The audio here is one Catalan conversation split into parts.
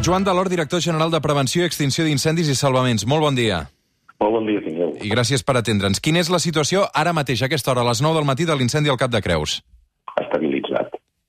Joan Delort, director general de Prevenció i Extinció d'Incendis i Salvaments. Molt bon dia. Molt bon dia, tingueu. I gràcies per atendre'ns. Quina és la situació ara mateix, a aquesta hora, a les 9 del matí, de l'incendi al Cap de Creus? Estabilitzat.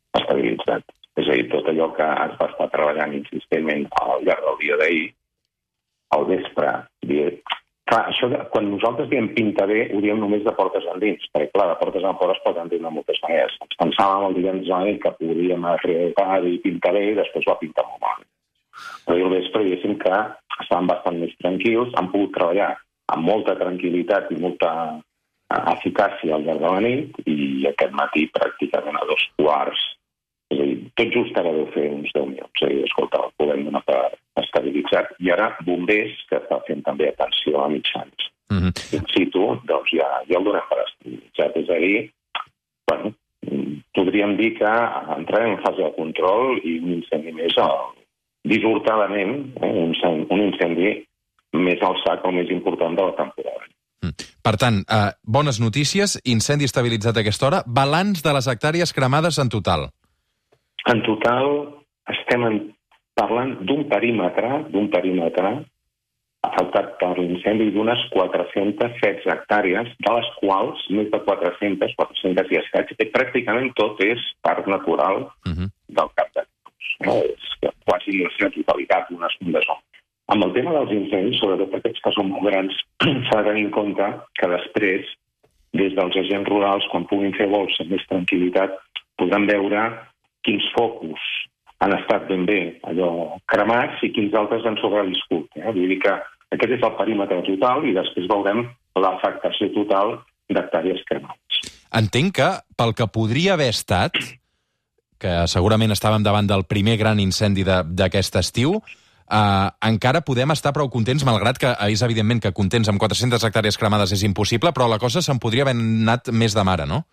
És a dir, tot allò que es va estar treballant insistentment al llarg del dia d'ahir, al vespre. Clar, això quan nosaltres diem pinta bé, ho diem només de portes endins, perquè clar, de portes enfora es poden dir de moltes maneres. Ens pensàvem el divendres a la nit que podríem arribar i pintar bé i després va pintar molt malament. Però al vespre, diguéssim que estaven bastant més tranquils, han pogut treballar amb molta tranquil·litat i molta eficàcia al llarg de la nit i aquest matí pràcticament a 2:15. És a dir, tot just ara deu fer uns 10 minuts. És a dir, escolta, el podem donar per estabilitzat. I ara bombers, que està fent també atenció a mitjans. In situ, doncs ja el donem per estabilitzat. És a dir, bueno, podríem dir que entrarem en fase de control i un incendi més dissortadament, un incendi més al sac, el més important de la temporada. Per tant, bones notícies, incendi estabilitzat a aquesta hora, balanç de les hectàrees cremades en total. En total estem parlant d'un perímetre afectat per l'incendi d'unes 416 hectàrees, de les quals més de 400 i escaig, pràcticament tot és parc natural del Cap de Creus. És quasi la totalitat, unes quantes zones. Amb el tema dels incendis, sobretot aquests que són molt grans, s'ha de tenir en compte que després, des dels agents rurals, quan puguin fer vols amb més tranquil·litat, podran veure quins focus han estat ben bé allò cremats i quins altres han sobreviscut. Vull dir que aquest és el perímetre total i després veurem l'afectació total d'hectàrees cremades. Entenc que, pel que podria haver estat, que segurament estàvem davant del primer gran incendi d'aquest estiu, encara podem estar prou contents, malgrat que és evidentment que contents amb 400 hectàrees cremades és impossible, però la cosa se'n podria haver anat més de mare, no?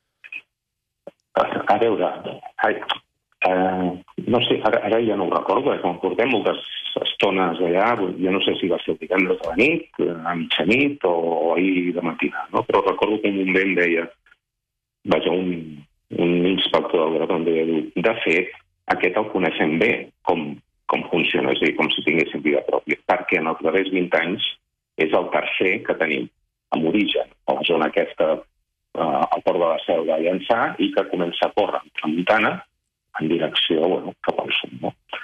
A veure, no sé, ara ja no ho recordo, quan portem moltes estones allà, jo no sé si va ser el divendres a la nit, a mitjanit o ahir de matina, no? Però recordo que un bomber em deia, vaja, un inspector del Grat em deia, de fet, aquest el coneixem bé, com funciona, és a dir, com si tinguéssim vida pròpia, perquè en els darrers 20 anys és el tercer que tenim amb origen, a la zona aquesta al port de la Seu de Llançà i que comença a córrer a tramuntana en direcció cap al sud.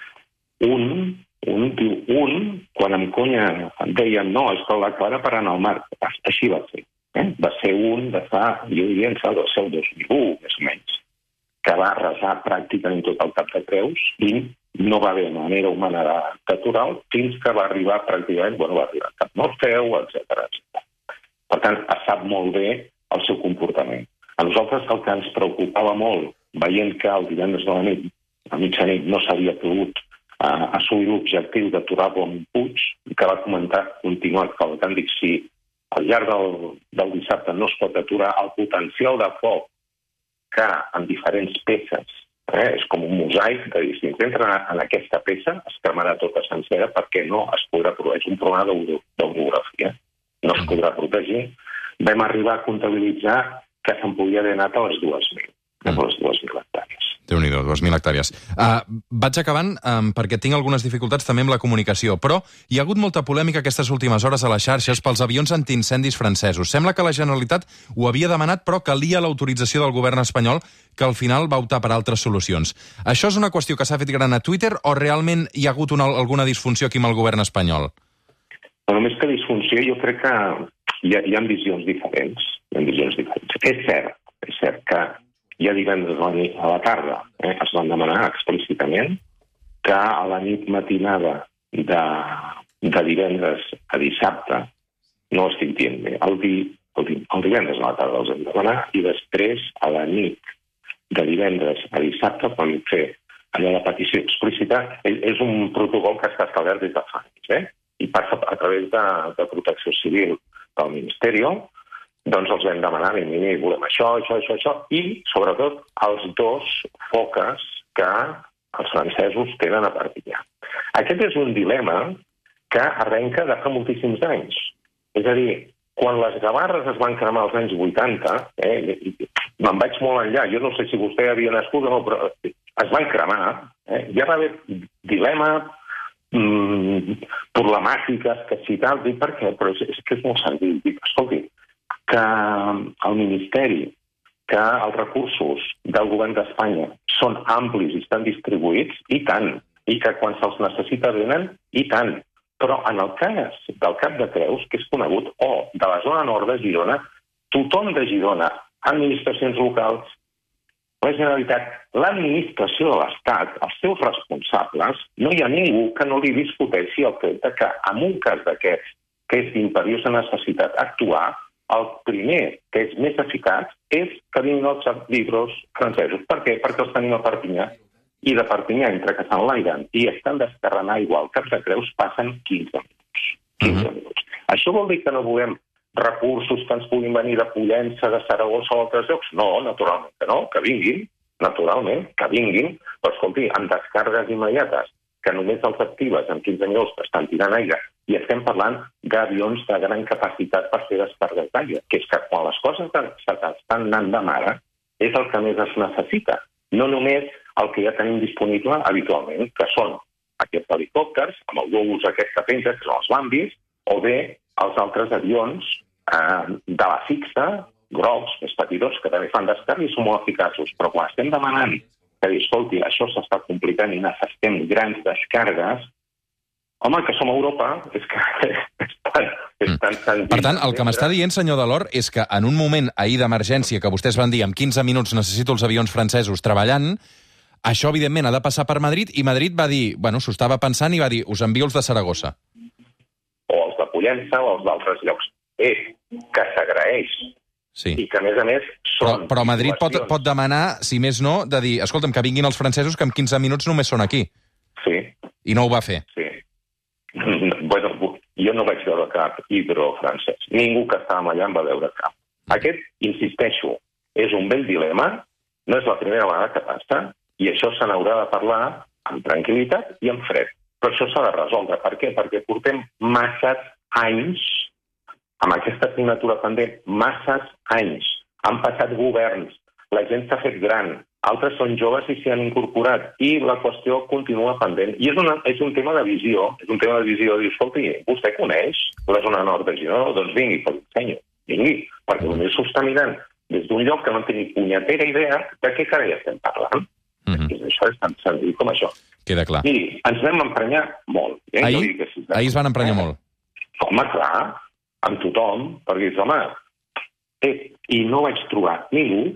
Quan amb conya em deien no, és que la Clara parant al mar. Així va ser. Va ser un de fa, jo diria, el 2001, més o menys, que va arrasar pràcticament tot el Cap de Creus i no va haver manera humana natural fins que va arribar pràcticament, va arribar a Cap Norfeu, etc. Per tant, es sap molt bé el seu comportament. A nosaltres el que ens preocupava molt, veient que el divendres de la nit, a mitjanit, no s'havia pogut assolir l'objectiu d'aturar-lo amb un puig, i que va continuar cavalcant, dic, si al llarg del dissabte no es pot aturar el potencial de foc que en diferents peces és com un mosaic, de dir, si entra en aquesta peça es cremarà tota sencera perquè no es podrà protegir. És un problema d'orografia. No es podrà protegir. Vam arribar a comptabilitzar que se'n podia haver anat a les 2.000 hectàrees. Déu-n'hi-do, 2.000 hectàrees. Vaig acabant perquè tinc algunes dificultats també amb la comunicació, però hi ha hagut molta polèmica aquestes últimes hores a les xarxes pels avions antiincendis francesos. Sembla que la Generalitat ho havia demanat, però calia l'autorització del govern espanyol, que al final va optar per altres solucions. Això és una qüestió que s'ha fet gran a Twitter o realment hi ha hagut alguna disfunció aquí amb el govern espanyol? Però més que disfunció, jo crec que hi ha visions diferents. És cert que ja divendres a la tarda es van demanar explícitament que a la nit matinada de divendres a dissabte, no estic dient bé, el divendres a la tarda els hem de demanar i després a la nit de divendres a dissabte vam fer allò de petició explícita. És un protocol que està establert des de fa anys, i passa a través de Protecció Civil del Ministeri, doncs els vam demanar, volem això, i sobretot els dos foques que els francesos tenen a Perpinyà. Aquest és un dilema que arrenca de fa moltíssims anys. És a dir, quan les gavarres es van cremar als anys 80, me'n vaig molt enllà, jo no sé si vostè havia nascut o no, però es van cremar, ja va haver dilema problemàtiques que si tal, dic per què? Però és que és molt senzill. Dic, escolti, que el Ministeri, que els recursos del govern d'Espanya són amplis i estan distribuïts, i tant, i que quan se'ls necessita venen, i tant. Però en el cas del Cap de Creus, que és conegut, o de la zona nord de Girona, tothom de Girona, administracions locals, la Generalitat, l'administració de l'Estat, els seus responsables, no hi ha ningú que no li discuteixi el fet que en un cas d'aquests, que és d'imperiosa necessitat actuar, el primer, que és més eficaç, és que vinguin els arbitros francesos. Per què? Perquè els tenim a Perpinyà. I de Perpinyà, entre que s'enlairen i estan descarregant aigua al Cap de Creus, passen 15 minuts. 15 minuts. Això vol dir que no volem recursos que ens puguin venir de Pollença, de Saragossa o altres llocs? No, naturalment que no, que vinguin, naturalment, que vinguin, però escolti, amb descàrregues immediates, que només els actives en 15 minuts estan tirant aire, i estem parlant d'avions de gran capacitat per fer descàrregues d'aigua, que és que quan les coses estan anant de mare, és el que més es necessita. No només el que ja tenim disponible habitualment, que són aquests helicòpters, amb el globus aquest que penja, que són els Bambis, o bé els altres avions de la fixa, grocs, més petitons, que també fan descàrregues i són molt eficaços. Però quan estem demanant que, escolti, això s'està complicant i necessitem grans descàrregues, home, que som a Europa, és que és tan senzill. Per tant, el que m'està dient, senyor Delort, és que en un moment ahir d'emergència que vostès van dir en 15 minuts necessito els avions francesos treballant, això, evidentment, ha de passar per Madrid, i Madrid va dir, bueno, s'ho estava pensant i va dir, us envio els de Saragossa. O els de Pollença o els d'altres llocs. És que s'agraeix. Sí. I que, a més, són... Però Madrid pot demanar, si més no, de dir, escolta'm, que vinguin els francesos, que en 15 minuts només són aquí. Sí. I no ho va fer. Sí. Bueno, jo no vaig veure cap hidro francès. Ningú que estàvem allà en va veure cap. Aquest, insisteixo, és un vell dilema, no és la primera vegada que passa, i això se n'haurà de parlar amb tranquil·litat i amb fred. Però això s'ha de resoldre. Per què? Perquè portem masses anys amb aquesta assignatura pendent, masses anys. Han passat governs, la gent s'ha fet gran, altres són joves i s'hi han incorporat, i la qüestió continua pendent. I és un tema de visió, de dir, escolti, vostè coneix la zona nord de Girona? Doncs vingui, per l'ensenyo, vingui, perquè només s'ho està mirant des d'un lloc que no té ni punyetera idea de què carai estem parlant. Això és tan senzill com això. Queda clar. Miri, ens vam emprenyar molt. Ahir es van emprenyar molt. Home, clar, amb tothom, perquè dius, home, i no vaig trobar ningú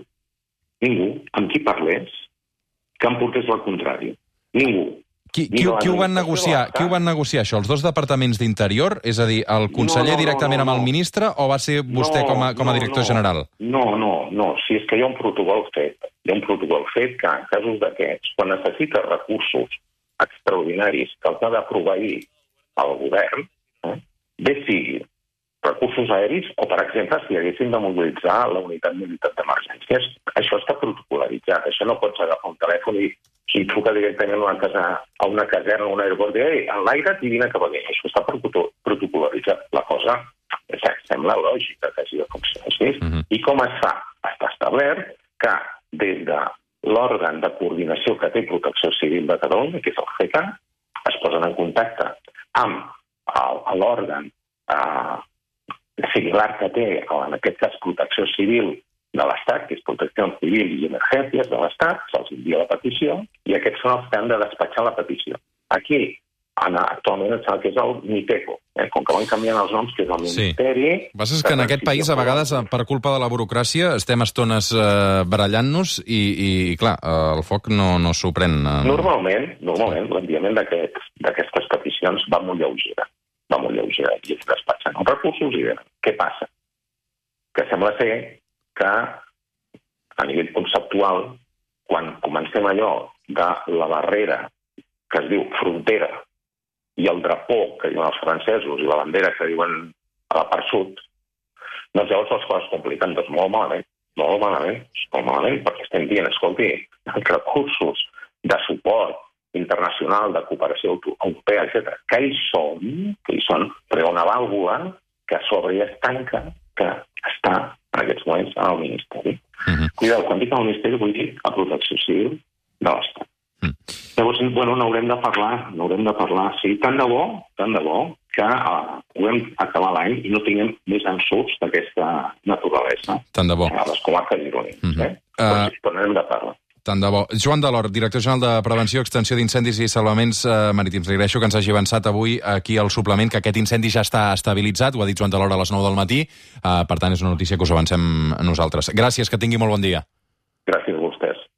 amb qui parlés que em portés la contrària. Ningú. Qui ho van negociar? Qui ho van negociar, això? Els dos departaments d'Interior? És a dir, el conseller directament amb el ministre, o va ser vostè com a director general? No. Si és que hi ha un protocol fet. Hi ha un protocol fet que en casos d'aquests, quan necessita recursos extraordinaris que els ha de proveir el govern, bé sigui recursos aèris o, per exemple, si haguéssim de mobilitzar la unitat militar d'emergències, això està protocolaritzat. Això no pots agafar un telèfon i truca directament a una caserna o un aeroport i dir, enlaire't i vine cap aquí. Això està protocolaritzat. La cosa sembla lògica que hagi de funcionar. I com es fa? Està establert que des de l'òrgan de coordinació que té Protecció Civil de Catalunya, que és el CECA, es posen en contacte amb l'òrgan similar que té, en aquest cas, Protecció Civil de l'Estat, que és Protecció Civil i Emergències de l'Estat, se'ls envia la petició, i aquests són els que han de despatxar la petició. Aquí, actualment, em sembla que és el MITECO, com que van canviant els noms, que és el Ministeri... Sí. El que passa és que en aquest país, a vegades, per culpa de la burocràcia, estem estones barallant-nos i, clar, el foc no s'ho pren. Normalment, l'enviament d'aquestes peticions va molt lleugera. I es despatxen els recursos i venen. Què passa? Que sembla ser que, a nivell conceptual, quan comencem allò de la barrera que es diu frontera i el drapó que diuen els francesos i la bandera que diuen a la part sud, doncs llavors les coses compliquen molt malament, perquè estem dient, escolti, els recursos de suport internacional, de cooperació europea, etc., que hi són, però hi ha una vàlvula que a sobre ja es tanca, que està en aquests moments al Ministeri. Cuidado, quan dic al Ministeri vull dir a Protecció Civil de l'Estat. Llavors, n'haurem de parlar, sí. Tant de bo que puguem acabar l'any i no tinguem més ensurts d'aquesta naturalesa. Tant de bo. A les comarques gironines. Però n'hem de parlar. Tant de bo. Joan Delort, director general de Prevenció, Extensió d'Incendis i Salvaments Marítims. Li agraeixo que ens hagi avançat avui aquí al suplement, que aquest incendi ja està estabilitzat, ho ha dit Joan Delort a les 9 del matí. Per tant, és una notícia que us avancem nosaltres. Gràcies, que tingui molt bon dia. Gràcies.